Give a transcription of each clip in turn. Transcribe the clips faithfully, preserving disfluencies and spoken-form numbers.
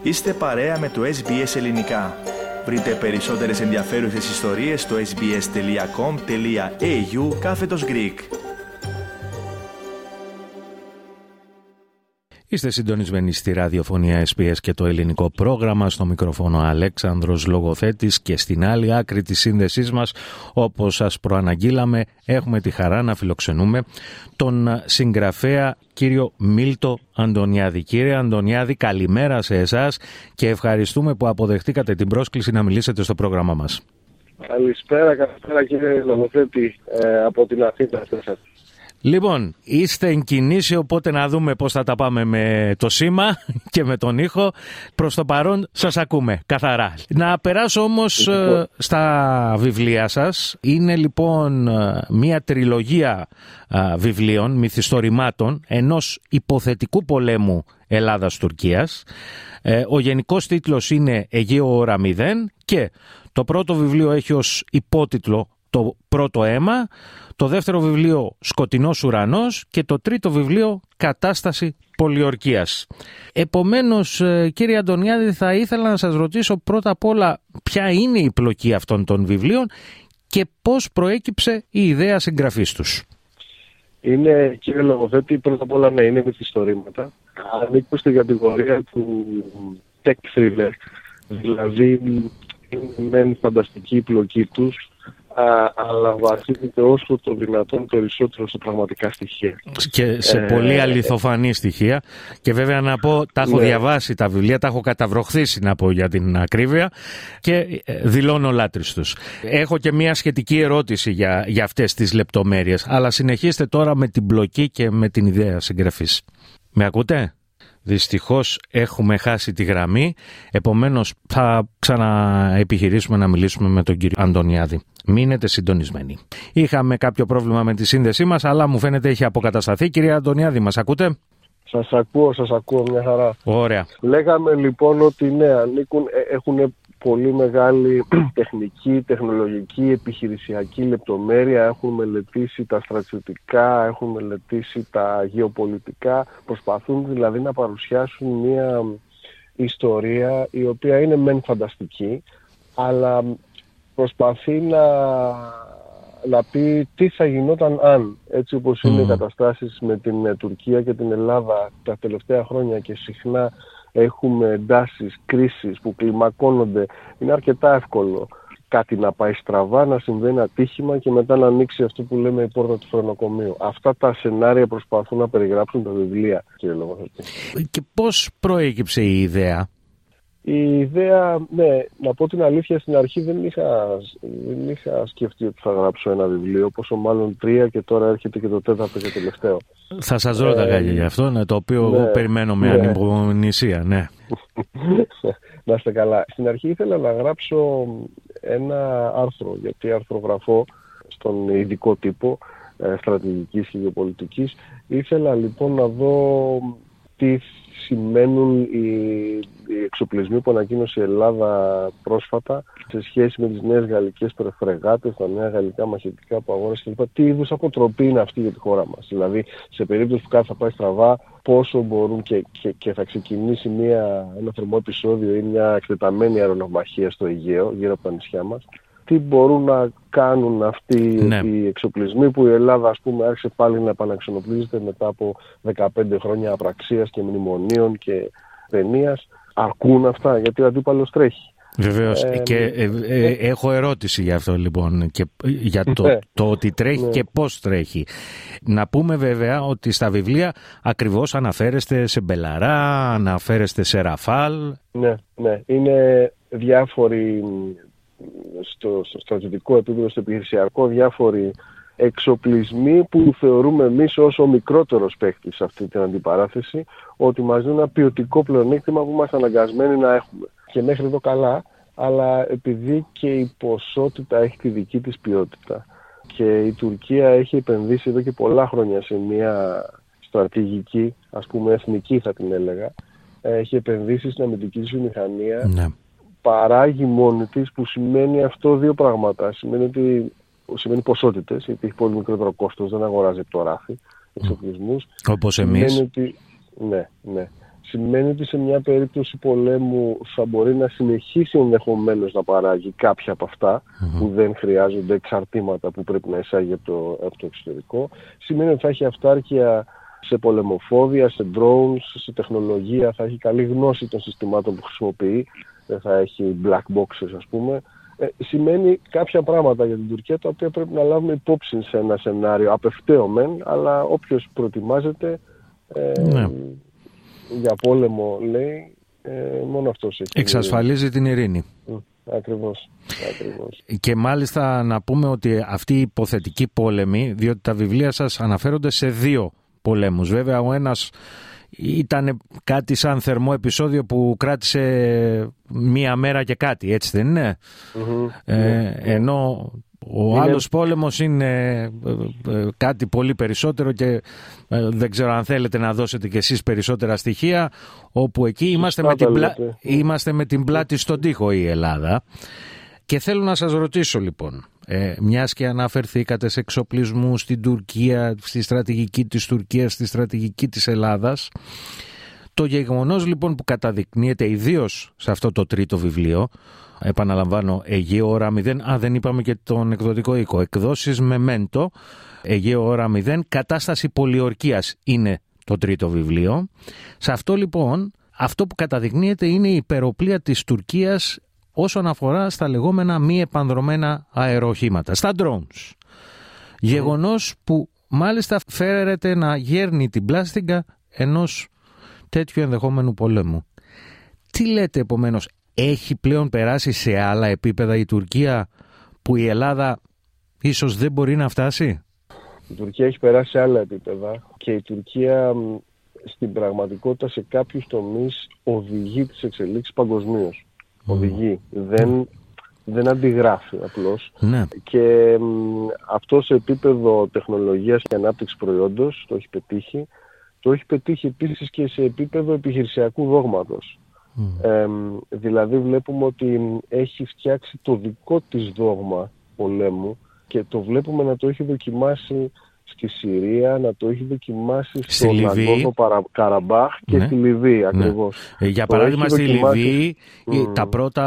Είστε παρέα με το Ες Μπι Ες Ελληνικά. Βρείτε περισσότερες ενδιαφέρουσες ιστορίες στο sbs.com.au κάθετος Greek. Είστε συντονισμένοι στη ραδιοφωνία Ες Μπι Ες και το ελληνικό πρόγραμμα. Στο μικρόφωνο Αλέξανδρος Λογοθέτης και στην άλλη άκρη της σύνδεσής μας, όπως σας προαναγγείλαμε, έχουμε τη χαρά να φιλοξενούμε τον συγγραφέα κύριο Μίλτο Αντωνιάδη. Κύριε Αντωνιάδη, καλημέρα σε εσάς και ευχαριστούμε που αποδεχτήκατε την πρόσκληση να μιλήσετε στο πρόγραμμά μας. Καλησπέρα, καλησπέρα κύριε Λογοθέτη ε, από την Αθήνα. Λοιπόν, είστε εν κινήσει, οπότε να δούμε πώς θα τα πάμε με το σήμα και με τον ήχο. Προς το παρόν σας ακούμε καθαρά. Να περάσω όμως ε, στα βιβλία σας. Είναι λοιπόν μια τριλογία ε, βιβλίων, μυθιστορημάτων ενός υποθετικού πολέμου Ελλάδας-Τουρκίας. Ε, ο γενικός τίτλος είναι Αιγαίο Ώρα Μηδέν και το πρώτο βιβλίο έχει ως υπότιτλο το πρώτο αίμα, το δεύτερο βιβλίο Σκοτεινός Ουρανός και το τρίτο βιβλίο Κατάσταση Πολιορκίας. Επομένως, κύριε Αντωνιάδη, θα ήθελα να σας ρωτήσω πρώτα απ' όλα ποια είναι η πλοκή αυτών των βιβλίων και πώς προέκυψε η ιδέα συγγραφής τους. Είναι, κύριε Λογοθέτη, πρώτα απ' όλα ναι, είναι μυθιστορήματα. Ανήκουν στην κατηγορία του tech thriller, δηλαδή είναι φανταστική η πλοκή τους, Α, αλλά βασίζεται όσο το δυνατόν περισσότερο σε πραγματικά στοιχεία. Και σε ε, πολύ αληθοφανή στοιχεία. Και βέβαια να πω, τα έχω ναι. διαβάσει τα βιβλία, τα έχω καταβροχθήσει να πω για την ακρίβεια και δηλώνω λάτρης τους. Έχω και μια σχετική ερώτηση για, για αυτές τις λεπτομέρειες, αλλά συνεχίστε τώρα με την πλοκή και με την ιδέα συγγραφής. Με ακούτε? Δυστυχώς έχουμε χάσει τη γραμμή, επομένως θα ξαναεπιχειρήσουμε να μιλήσουμε με τον κύριο Αντωνιάδη. Μείνετε συντονισμένοι. Είχαμε κάποιο πρόβλημα με τη σύνδεσή μας, αλλά μου φαίνεται έχει αποκατασταθεί. Κύριε Αντωνιάδη, μας ακούτε? Σας ακούω, σας ακούω μια χαρά. Ωραία. Λέγαμε λοιπόν ότι ναι, ανήκουν, έχουν πολύ μεγάλη τεχνική, τεχνολογική, επιχειρησιακή λεπτομέρεια. Έχουν μελετήσει τα στρατιωτικά, έχουν μελετήσει τα γεωπολιτικά. Προσπαθούν δηλαδή να παρουσιάσουν μια ιστορία η οποία είναι μεν φανταστική, αλλά προσπαθεί να, να πει τι θα γινόταν αν, έτσι όπως είναι mm. οι καταστάσεις με την Τουρκία και την Ελλάδα τα τελευταία χρόνια και συχνά έχουμε εντάσεις, κρίσεις που κλιμακώνονται. Είναι αρκετά εύκολο κάτι να πάει στραβά, να συμβαίνει ατύχημα και μετά να ανοίξει αυτό που λέμε η πόρτα του φρενοκομείου. Αυτά τα σενάρια προσπαθούν να περιγράψουν τα βιβλία, κύριε Λογοθέτη. Και πώς προέκυψε η ιδέα? Η ιδέα, ναι, να πω την αλήθεια, στην αρχή δεν είχα, δεν είχα σκεφτεί ότι θα γράψω ένα βιβλίο, πόσο μάλλον τρία και τώρα έρχεται και το τέταρτο και τελευταίο. Θα σας ρώταγα ε, για αυτό, ναι, το οποίο ναι, εγώ περιμένω με ναι. ανυπομονησία, ναι. Να είστε καλά. Στην αρχή ήθελα να γράψω ένα άρθρο, γιατί αρθρογραφώ στον ειδικό τύπο ε, στρατηγικής και γεωπολιτικής. Ήθελα λοιπόν να δω τι σημαίνουν οι, οι εξοπλισμοί που ανακοίνωσε η Ελλάδα πρόσφατα σε σχέση με τις νέες γαλλικές φρεγάτες, τα νέα γαλλικά μαχητικά που αγόρασε κλπ. Τι είδους αποτροπή είναι αυτή για τη χώρα μας. Δηλαδή, σε περίπτωση που κάτι θα πάει στραβά, πόσο μπορούν και, και, και θα ξεκινήσει μια, ένα θερμό επεισόδιο ή μια εκτεταμένη αεροναυμαχία στο Αιγαίο, γύρω από τα νησιά μας. Τι μπορούν να κάνουν αυτοί ναι. οι εξοπλισμοί που η Ελλάδα, ας πούμε, άρχισε πάλι να επαναξενοπλίζεται μετά από δεκαπέντε χρόνια απραξίας και μνημονίων και ταινίας. Αρκούν αυτά, γιατί ο αντίπαλος τρέχει. Βεβαίως. Ε, και ε, ε, ε, έχω ερώτηση για αυτό λοιπόν, και, για το, ναι. το ότι τρέχει ναι. και πώς τρέχει. Να πούμε βέβαια ότι στα βιβλία ακριβώς αναφέρεστε σε Μπελαρά, αναφέρεστε σε Ραφάλ. Ναι, ναι. Είναι διάφοροι... Στο, στο στρατιωτικό επίπεδο, στο επιχειρησιακό, διάφοροι εξοπλισμοί που θεωρούμε εμείς ως ο μικρότερος παίκτης σε αυτή την αντιπαράθεση, ότι μας δίνουν ένα ποιοτικό πλεονέκτημα που είμαστε αναγκασμένοι να έχουμε. Και μέχρι εδώ καλά, αλλά επειδή και η ποσότητα έχει τη δική της ποιότητα και η Τουρκία έχει επενδύσει εδώ και πολλά χρόνια σε μια στρατηγική, ας πούμε εθνική θα την έλεγα, έχει επενδύσει στην αμυντική της βιομηχανία. Ναι. Παράγει μόνη της, που σημαίνει αυτό δύο πράγματα. Σημαίνει ότι σημαίνει ποσότητες, γιατί έχει πολύ μικρότερο κόστος, δεν αγοράζει από το ράφι εξοπλισμούς. Όπως εμείς. Ότι, ναι, ναι. σημαίνει ότι σε μια περίπτωση πολέμου θα μπορεί να συνεχίσει ενδεχομένως να παράγει κάποια από αυτά mm-hmm. που δεν χρειάζονται εξαρτήματα που πρέπει να εισάγει από το, από το εξωτερικό. Σημαίνει ότι θα έχει αυτάρκεια σε πολεμοφόδια, σε drones, σε τεχνολογία, θα έχει καλή γνώση των συστημάτων που χρησιμοποιεί, δεν θα έχει black boxes ας πούμε. Ε, σημαίνει κάποια πράγματα για την Τουρκία τα οποία πρέπει να λάβουμε υπόψη σε ένα σενάριο απευθέω μεν, αλλά όποιος προετοιμάζεται ε, ναι. για πόλεμο λέει, ε, μόνο αυτός έχει. Εξασφαλίζει την ειρήνη. Ακριβώς, ακριβώς. Και μάλιστα να πούμε ότι αυτή η υποθετική πόλεμη, διότι τα βιβλία σας αναφέρονται σε δύο πολέμους. Βέβαια ο ένας ήταν κάτι σαν θερμό επεισόδιο που κράτησε μία μέρα και κάτι, έτσι δεν είναι? Mm-hmm. Ε, ενώ ο είναι... άλλος πόλεμος είναι ε, κάτι πολύ περισσότερο και ε, δεν ξέρω αν θέλετε να δώσετε κι εσείς περισσότερα στοιχεία, όπου εκεί είμαστε με, την πλα... είμαστε με την πλάτη στον τοίχο η Ελλάδα. Και θέλω να σας ρωτήσω λοιπόν, ε, μιας και αναφερθήκατε σε εξοπλισμού στην Τουρκία, στη στρατηγική της Τουρκίας, στη στρατηγική της Ελλάδας, το γεγονός λοιπόν που καταδεικνύεται ιδίως σε αυτό το τρίτο βιβλίο, επαναλαμβάνω, Αιγαίο ώρα μηδέν, α δεν είπαμε και τον εκδοτικό οίκο, εκδόσεις Μεμέντο, Αιγαίο ώρα μηδέν, κατάσταση πολιορκίας είναι το τρίτο βιβλίο. Σε αυτό λοιπόν, αυτό που καταδεικνύεται είναι η υπεροπλία της Τουρκίας όσον αφορά στα λεγόμενα μη επανδρομένα αεροχήματα, στα drones. Γεγονός που μάλιστα φέρεται να γέρνει την πλάστιγκα ενός τέτοιου ενδεχόμενου πολέμου. Τι λέτε επομένως, έχει πλέον περάσει σε άλλα επίπεδα η Τουρκία που η Ελλάδα ίσως δεν μπορεί να φτάσει? Η Τουρκία έχει περάσει σε άλλα επίπεδα και η Τουρκία στην πραγματικότητα σε κάποιους τομείς οδηγεί τις εξελίξεις παγκοσμίως. Mm. Οδηγεί, δεν, δεν αντιγράφει απλώς. Ναι. Και μ, αυτό σε επίπεδο τεχνολογίας και ανάπτυξης προϊόντος το έχει πετύχει. Το έχει πετύχει επίσης και σε επίπεδο επιχειρησιακού δόγματος. Mm. Ε, δηλαδή βλέπουμε ότι έχει φτιάξει το δικό της δόγμα πολέμου και το βλέπουμε να το έχει δοκιμάσει στη Συρία, να το έχει δοκιμάσει στο Ναγκόρνο Καραμπάχ και ναι. στη Λιβύη ακριβώς. Ναι. Για παράδειγμα στη δοκιμάσει... Λιβύη mm. τα πρώτα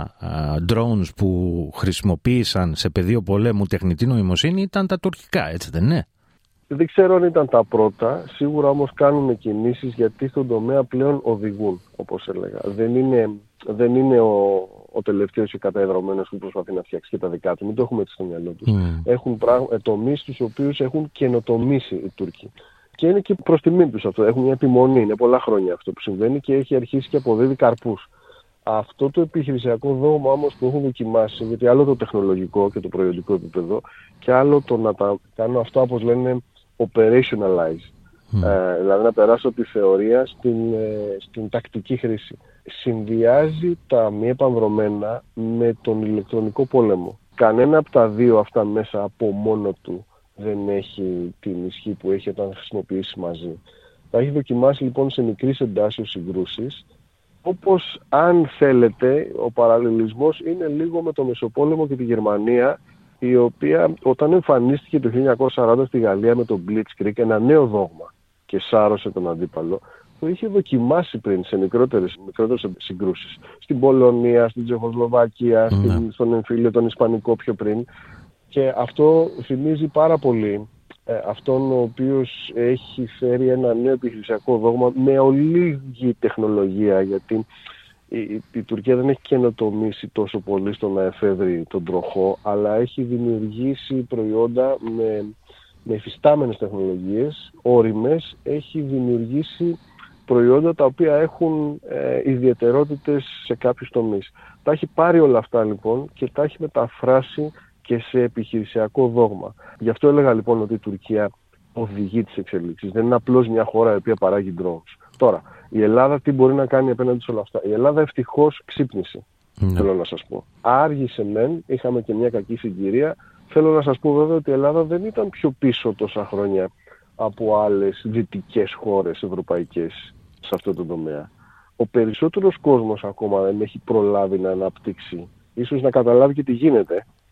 uh, drones που χρησιμοποίησαν σε πεδίο πολέμου τεχνητή νοημοσύνη ήταν τα τουρκικά, έτσι δεν είναι? Δεν ξέρω αν ήταν τα πρώτα, σίγουρα όμως κάνουν κινήσεις γιατί στον τομέα πλέον οδηγούν, όπως έλεγα. Δεν είναι, δεν είναι ο, ο τελευταίος και καταεδρωμένος που προσπαθεί να φτιάξει και τα δικά του, μην το έχουμε έτσι στο μυαλό τους. Mm. Έχουν πράγμα, τομείς τους οποίους έχουν καινοτομήσει οι Τούρκοι. Και είναι και προς τιμήν τους αυτό, έχουν μια επιμονή, είναι πολλά χρόνια αυτό που συμβαίνει και έχει αρχίσει και αποδίδει καρπούς. Αυτό το επιχειρησιακό δόγμα όμως που έχουν δοκιμάσει, γιατί άλλο το τεχνολογικό και το προϊόντικό επίπεδο και άλλο το να τα κάνω αυτά όπως λένε operationalize, mm. ε, δηλαδή να περάσω από τη θεωρία στην, ε, στην τακτική χρήση. Συνδυάζει τα μη επανδρομένα με τον ηλεκτρονικό πόλεμο. Κανένα από τα δύο αυτά μέσα από μόνο του δεν έχει την ισχύ που έχει όταν χρησιμοποιήσει μαζί. Τα έχει δοκιμάσει λοιπόν σε μικρής εντάσεως συγκρούσεις, όπως αν θέλετε ο παραλληλισμός είναι λίγο με το Μεσοπόλεμο και τη Γερμανία, η οποία όταν εμφανίστηκε το χίλια εννιακόσια σαράντα στη Γαλλία με τον Blitzkrieg, ένα νέο δόγμα και σάρωσε τον αντίπαλο, το είχε δοκιμάσει πριν σε μικρότερες, μικρότερες συγκρούσεις. Στην Πολωνία, στην Τσεχοσλοβακία, mm. στην, στον εμφύλιο τον Ισπανικό πιο πριν. Και αυτό θυμίζει πάρα πολύ ε, αυτόν ο οποίος έχει φέρει ένα νέο επιχειρησιακό δόγμα με ολίγη τεχνολογία, γιατί η, η, η Τουρκία δεν έχει καινοτομήσει τόσο πολύ στο να εφεύρει τον τροχό, αλλά έχει δημιουργήσει προϊόντα με, με υφιστάμενες τεχνολογίες, όριμες, έχει δημιουργήσει προϊόντα τα οποία έχουν ε, ιδιαιτερότητες σε κάποιους τομείς. Τα έχει πάρει όλα αυτά λοιπόν και τα έχει μεταφράσει και σε επιχειρησιακό δόγμα. Γι' αυτό έλεγα λοιπόν ότι η Τουρκία οδηγεί τις εξελίξεις. Δεν είναι απλώς μια χώρα η οποία παράγει drones. Τώρα, η Ελλάδα τι μπορεί να κάνει απέναντι σε όλα αυτά? Η Ελλάδα ευτυχώς ξύπνησε, mm. θέλω να σας πω. Άργησε μεν, είχαμε και μια κακή συγκυρία. Θέλω να σας πω βέβαια ότι η Ελλάδα δεν ήταν πιο πίσω τόσα χρόνια από άλλες δυτικές χώρες ευρωπαϊκές σε αυτό το τομέα. Ο περισσότερος κόσμος ακόμα δεν έχει προλάβει να αναπτύξει, ίσως να καταλάβει και τι γίνεται,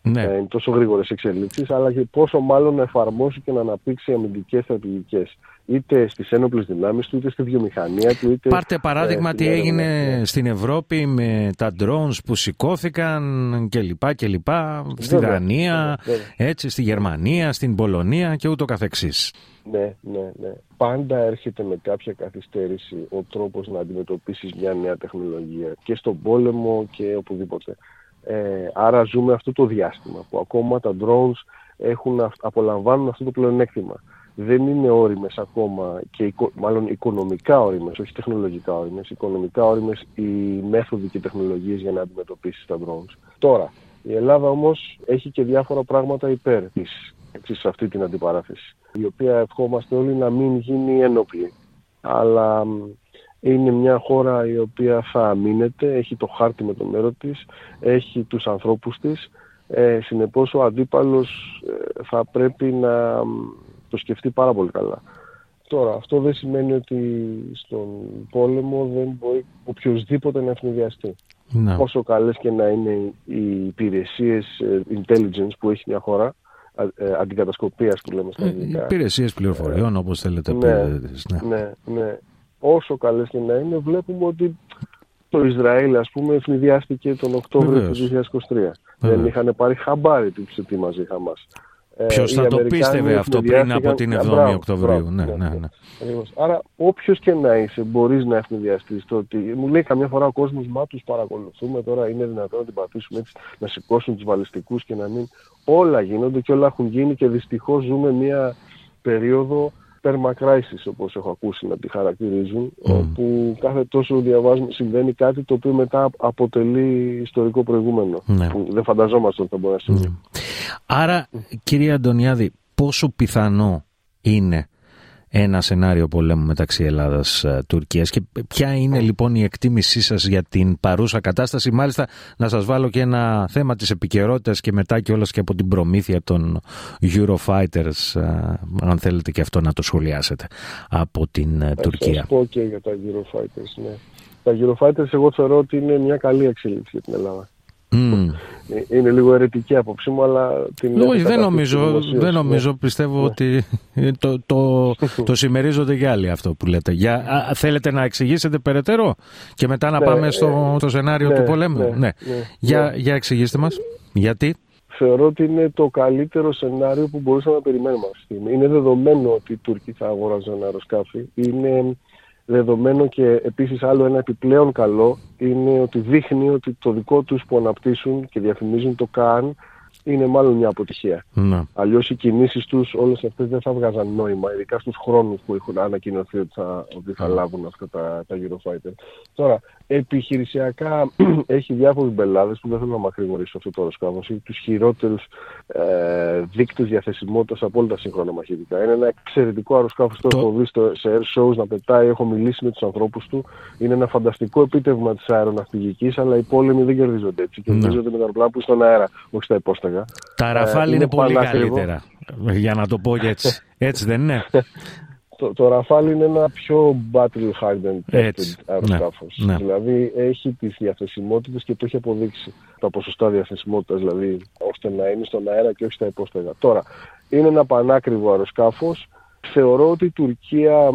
Ναι. Ε, είναι τόσο γρήγορες εξελίξεις, αλλά και πόσο μάλλον να εφαρμόσει και να αναπτύξει αμυντικές στρατηγικές. Είτε στις ένοπλες δυνάμεις του, είτε στη βιομηχανία του. Είτε, Πάρτε παράδειγμα ε, τι έγινε ναι. στην Ευρώπη με τα drones που σηκώθηκαν κλπ. κλπ. Στη βέβαια, Δανία, βέβαια. έτσι, στη Γερμανία, στην Πολωνία και ούτω καθεξής. Ναι, ναι, ναι. Πάντα έρχεται με κάποια καθυστέρηση ο τρόπος να αντιμετωπίσεις μια νέα τεχνολογία και στον πόλεμο και οπουδήποτε. Ε, άρα ζούμε αυτό το διάστημα που ακόμα τα drones έχουν, απολαμβάνουν αυτό το πλεονέκτημα. Δεν είναι όριμες ακόμα και μάλλον οικονομικά όριμες, όχι τεχνολογικά όριμες, οικονομικά όριμες οι μέθοδοι και τεχνολογίες για να αντιμετωπίσεις τα drones. Τώρα, η Ελλάδα όμως έχει και διάφορα πράγματα υπέρ της σε αυτή την αντιπαράθεση, η οποία ευχόμαστε όλοι να μην γίνει ένοπλη. Αλλά είναι μια χώρα η οποία θα αμήνεται, έχει το χάρτη με το μέρο της, έχει τους ανθρώπους της, ε, συνεπώς ο αντίπαλος ε, θα πρέπει να το σκεφτεί πάρα πολύ καλά. Τώρα, αυτό δεν σημαίνει ότι στον πόλεμο δεν μπορεί οποιοσδήποτε να ευνηδιαστεί. No. Όσο καλές και να είναι οι υπηρεσίες intelligence που έχει μια χώρα, αντικατασκοπίας που λέμε στα ελληνικά. Υπηρεσίες πληροφοριών, όπως θέλετε. Ναι, πήρες, ναι. ναι, ναι. Όσο καλές και να είναι, βλέπουμε ότι το Ισραήλ, ας πούμε, ευνηδιάστηκε τον Οκτώβριο του δύο χιλιάδες είκοσι τρία. Βεβαίως. Δεν είχαν πάρει χαμπάρι τι ετοίμαζε η Χαμάς. Ποιος θα το πίστευε αυτό πριν από την εβδόμη Οκτωβρίου. Ναι, ναι, ναι, ναι. Άρα, όποιος και να είσαι, μπορείς να ευνηδιαστείς. Το ότι μου λέει καμιά φορά ο κόσμος, μα τους παρακολουθούμε τώρα, είναι δυνατόν να την πατήσουμε έτσι, να σηκώσουν τους βαλιστικούς και να μην. Όλα γίνονται και όλα έχουν γίνει και δυστυχώς ζούμε μια περίοδο perma-crisis, όπως έχω ακούσει να τη χαρακτηρίζουν, mm. όπου κάθε τόσο διαβάζουμε συμβαίνει κάτι το οποίο μετά αποτελεί ιστορικό προηγούμενο, mm. που δεν φανταζόμαστε ότι θα μπορεί να συμβεί. Mm. Άρα, κύριε Αντωνιάδη, πόσο πιθανό είναι ένα σενάριο πολέμου μεταξύ Ελλάδας-Τουρκίας και ποια είναι λοιπόν η εκτίμησή σας για την παρούσα κατάσταση? Μάλιστα, να σας βάλω και ένα θέμα της επικαιρότητας και μετά και όλας και από την προμήθεια των Eurofighters, αν θέλετε και αυτό να το σχολιάσετε, από την θα Τουρκία. Θα σας πω και για τα Eurofighters, ναι. Τα Eurofighters εγώ θεωρώ ότι είναι μια καλή εξέλιξη για την Ελλάδα. Mm. Είναι λίγο αιρετική άποψή μου, αλλά την Όχι, δεν νομίζω, δεν νομίζω ναι. πιστεύω ναι. ότι το, το, το συμμερίζονται και άλλοι αυτό που λέτε. Για, α, θέλετε να εξηγήσετε περαιτέρω και μετά να ναι, πάμε στο, ε, στο σενάριο ναι, του πολέμου. Ναι, ναι. Ναι. Για, ναι. για εξηγήστε μας. Γιατί? Θεωρώ ότι είναι το καλύτερο σενάριο που μπορούσαμε να περιμένουμε αυτή τη στιγμή. Είναι δεδομένο ότι οι Τούρκοι θα αγοράζουν ένα αεροσκάφη. Είναι δεδομένο και επίσης άλλο ένα επιπλέον καλό είναι ότι δείχνει ότι το δικό τους που αναπτύσσουν και διαφημίζουν το ΚΑΝ είναι μάλλον μια αποτυχία. Ναι. Αλλιώς οι κινήσεις τους όλες αυτές δεν θα βγάζαν νόημα, ειδικά στους χρόνους που έχουν ανακοινωθεί ότι θα, ότι θα λάβουν αυτά τα, τα Eurofighter. Τώρα, επιχειρησιακά έχει διάφορους μπελάδες που δεν θέλω να μακρηγορήσω αυτό το αεροσκάφο. Έχει τους χειρότερους ε, δείκτες διαθεσιμότητας από όλα τα σύγχρονα μαχητικά. Είναι ένα εξαιρετικό αεροσκάφο, το έχω δει στο, σε air shows να πετάει, έχω μιλήσει με τους ανθρώπους του. Είναι ένα φανταστικό επίτευγμα της αεροναυπηγικής, αλλά οι πόλεμοι δεν κερδίζονται έτσι. Ναι. Κερδίζονται με τα αεροπλάνα που στον αέρα, όχι στα υπόστεγα. Τα Ραφάλ ε, είναι, είναι πολύ καλύτερα, για να το πω έτσι. Έτσι δεν είναι? Το, το Ραφάλ είναι ένα πιο battle hardened αεροσκάφος. Ναι, ναι. Δηλαδή έχει τις διαθεσιμότητες και το έχει αποδείξει. Τα ποσοστά διαθεσιμότητας δηλαδή, ώστε να είναι στον αέρα και όχι στα υπόστεγα. Τώρα, είναι ένα πανάκριβο αεροσκάφος. Θεωρώ ότι η Τουρκία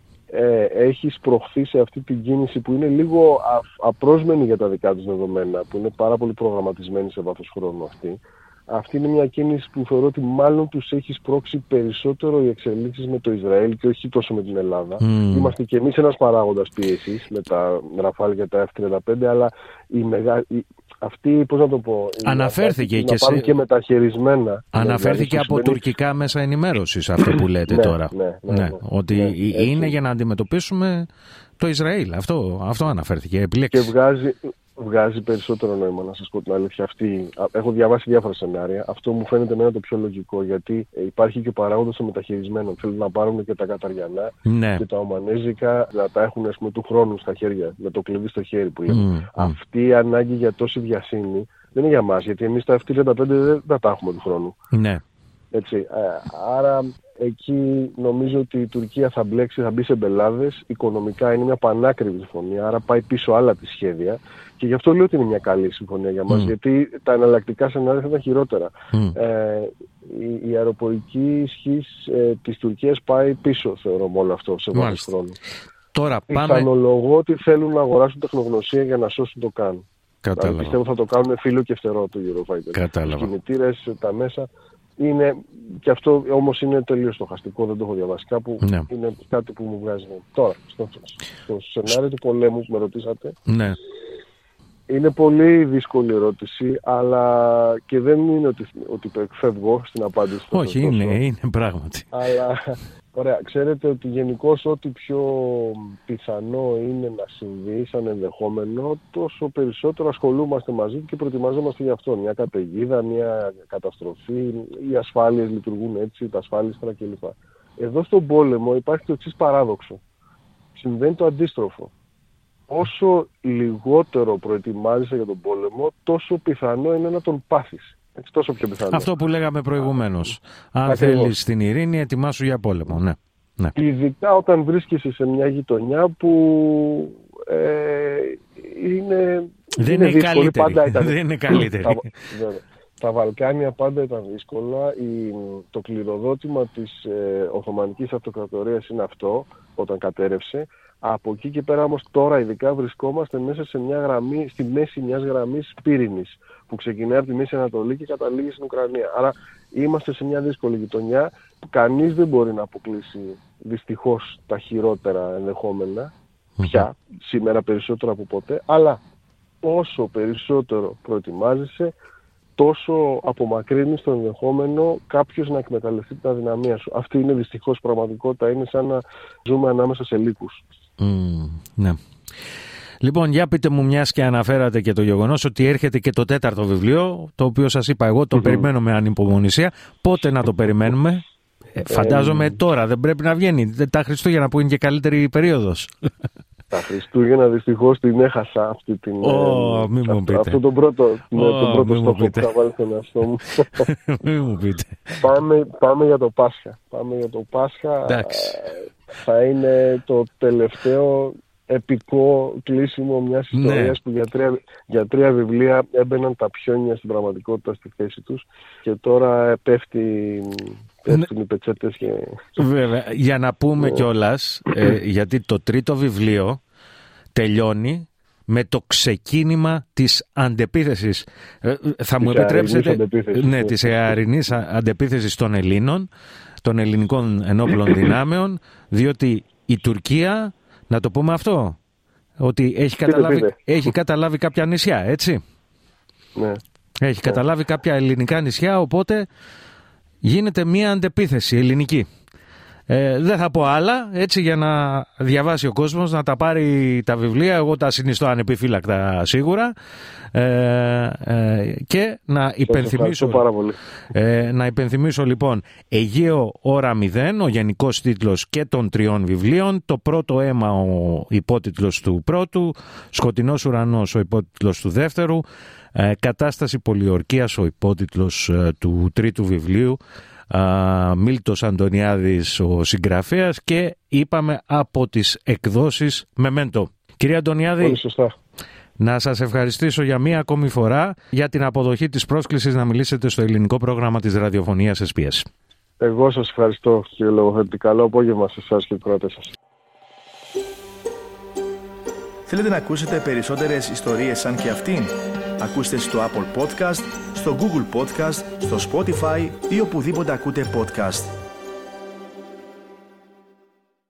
ε, έχει σπρωχθεί σε αυτή την κίνηση που είναι λίγο α, απρόσμενη για τα δικά τους δεδομένα, που είναι πάρα πολύ προγραμματισμένη σε βάθος χρόνου αυτή. Αυτή είναι μια κίνηση που θεωρώ ότι μάλλον τους έχει σπρώξει περισσότερο οι εξελίξεις με το Ισραήλ και όχι τόσο με την Ελλάδα. Mm. Είμαστε κι εμείς ένας παράγοντας πίεσης με τα Ραφάλ και τα εφ τριάντα πέντε, αλλά η μεγα... η... αυτή, πώς να το πω... Αναφέρθηκε και, σε... και μεταχειρισμένα. Αναφέρθηκε δηλαδή, από τουρκικά μέσα ενημέρωσης αυτό που λέτε ναι, τώρα. Ναι, ναι, ναι, ναι, ότι ναι, είναι έτσι. Για να αντιμετωπίσουμε το Ισραήλ. Αυτό, αυτό αναφέρθηκε. Επιλέξει. Και βγάζει... Βγάζει περισσότερο νόημα, να σας πω την αλήθεια. Αυτή, έχω διαβάσει διάφορα σενάρια. Αυτό μου φαίνεται εμένα το πιο λογικό, γιατί υπάρχει και ο παράγοντας των μεταχειρισμένων. Θέλουν να πάρουν και τα καταριανά ναι. και τα ομανέζικα, να τα έχουν ας πούμε, του χρόνου στα χέρια, με το κλειδί στο χέρι που λέμε. Mm, Αυτή η ανάγκη για τόση βιασύνη δεν είναι για μας, γιατί εμείς τα εφ τριάντα πέντε δεν τα, τα έχουμε του χρόνου. Ναι. Έτσι, ε, άρα εκεί νομίζω ότι η Τουρκία θα μπλέξει, θα μπει σε μπελάδες. Οικονομικά είναι μια πανάκριβη συμφωνία, άρα πάει πίσω άλλα τη σχέδια. Και γι' αυτό λέω ότι είναι μια καλή συμφωνία για μας, mm. γιατί τα εναλλακτικά σενάρια θα ήταν χειρότερα. Mm. Ε, η, η αεροπορική ισχύς ε, της Τουρκίας πάει πίσω, θεωρώ, με όλο αυτό σε βάθος χρόνου. Τώρα πάμε... Πιθανολογώ ότι θέλουν να αγοράσουν τεχνογνωσία για να σώσουν το κάνουν. Δηλαδή, πιστεύω θα το κάνουν φύλλο και φτερό του Eurofighter. Οι κινητήρες, τα μέσα. Είναι, και αυτό όμως είναι τελείως στοχαστικό, δεν το έχω διαβάσει κάπου. Ναι. Είναι κάτι που μου βγάζει. Τώρα, στο, στο σενάριο του πολέμου που με ρωτήσατε, ναι. είναι πολύ δύσκολη ερώτηση, αλλά και δεν είναι ότι, ότι φεύγω στην απάντηση. Όχι, είναι, είναι πράγματι. Αλλά, ωραία, ξέρετε ότι γενικώς ό,τι πιο πιθανό είναι να συμβεί σαν ενδεχόμενο, τόσο περισσότερο ασχολούμαστε μαζί του και προετοιμαζόμαστε γι' αυτό. Μια καταιγίδα, μια καταστροφή, οι ασφάλειες λειτουργούν έτσι, τα ασφάλιστρα κλπ. Εδώ στον πόλεμο υπάρχει το εξής παράδοξο. Συμβαίνει το αντίστροφο. Όσο λιγότερο προετοιμάζεσαι για τον πόλεμο, τόσο πιθανό είναι να τον πάθεις. Έτσι, τόσο πιο πιθανό. Αυτό που λέγαμε προηγουμένως. Αν θέλεις την ειρήνη, ετοιμάσου για πόλεμο. Ναι. Ναι. Ειδικά όταν βρίσκεσαι σε μια γειτονιά που ε, είναι, δεν είναι, είναι δύσκολη. Πάντα ήταν. Δεν είναι καλύτερη. Τα, τα Βαλκάνια πάντα ήταν δύσκολα. Η, το κληροδότημα της ε, Οθωμανικής Αυτοκρατορίας είναι αυτό, όταν κατέρευσε. Από εκεί και πέρα όμως τώρα ειδικά βρισκόμαστε μέσα σε μια γραμμή, στη μέση μιας γραμμής πύρινης που ξεκινάει από τη Μέση Ανατολή και καταλήγει στην Ουκρανία. Άρα είμαστε σε μια δύσκολη γειτονιά που κανείς δεν μπορεί να αποκλείσει δυστυχώς τα χειρότερα ενδεχόμενα πια, σήμερα περισσότερο από ποτέ, αλλά όσο περισσότερο προετοιμάζεσαι, τόσο απομακρύνεις το ενδεχόμενο κάποιος να εκμεταλλευτεί την αδυναμία σου. Αυτή είναι δυστυχώς πραγματικότητα, είναι σαν να ζούμε ανάμεσα σε λύκους. Mm, ναι. Λοιπόν, για πείτε μου, μιας και αναφέρατε και το γεγονός ότι έρχεται και το τέταρτο βιβλίο, το οποίο σας είπα εγώ το mm-hmm. περιμένω με ανυπομονησία. Πότε να το περιμένουμε? Ε, φαντάζομαι ε, τώρα, δεν πρέπει να βγαίνει τα Χριστούγεννα που είναι και καλύτερη περίοδος. Τα Χριστούγεννα δυστυχώς την έχασα αυτή την, oh, μη μου πείτε. αυτό τον πρώτο, oh, τον πρώτο στόχο που θα βάλει στον εαυτό μου. Μη μου πείτε. Πάμε, πάμε για το Πάσχα. Πάμε για το Πάσχα. Θα είναι το τελευταίο επικό κλείσιμο μιας ιστορίας, ναι, που για τρία, για τρία βιβλία έμπαιναν τα πιόνια στην πραγματικότητα στη θέση τους και τώρα πέφτει, πέφτουν, ναι, οι πετσέτες και... Βέβαια, για να πούμε κιόλας, ε, γιατί το τρίτο βιβλίο τελειώνει με το ξεκίνημα της αντεπίθεσης. Ε, θα μου επιτρέψετε, ναι, της αερινής αντεπίθεσης των Ελλήνων, των ελληνικών ενόπλων δυνάμεων, διότι η Τουρκία, να το πούμε αυτό, ότι έχει καταλάβει, έχει καταλάβει κάποια νησιά, έτσι. Ναι. Έχει ναι. καταλάβει κάποια ελληνικά νησιά, οπότε γίνεται μία αντεπίθεση ελληνική. Ε, δεν θα πω άλλα, έτσι, για να διαβάσει ο κόσμος, να τα πάρει τα βιβλία, εγώ τα συνιστώ ανεπιφύλακτα σίγουρα, ε, ε, και να υπενθυμίσω, ε, να υπενθυμίσω λοιπόν Αιγαίο ώρα μηδέν, ο γενικός τίτλος και των τριών βιβλίων, το πρώτο αίμα ο υπότιτλος του πρώτου, Σκοτεινός ουρανός ο υπότιτλος του δεύτερου, ε, Κατάσταση πολιορκίας ο υπότιτλος ε, του τρίτου βιβλίου, Uh, Μίλτος Αντωνιάδης ο συγγραφέας, και είπαμε από τις εκδόσεις Μεμέντο. Κύριε Αντωνιάδη, πολύ σωστά, να σας ευχαριστήσω για μία ακόμη φορά για την αποδοχή της πρόσκλησης να μιλήσετε στο ελληνικό πρόγραμμα της ραδιοφωνίας ες μπι ες. Εγώ σας ευχαριστώ, κύριε Λογοθέτη. Καλό απόγευμα σε εσάς και τους κρατές σας. Θέλετε να ακούσετε περισσότερες ιστορίες σαν και αυτήν? Ακούστε στο Apple Podcast, στο Google Podcast, στο Spotify ή οπουδήποτε ακούτε podcast.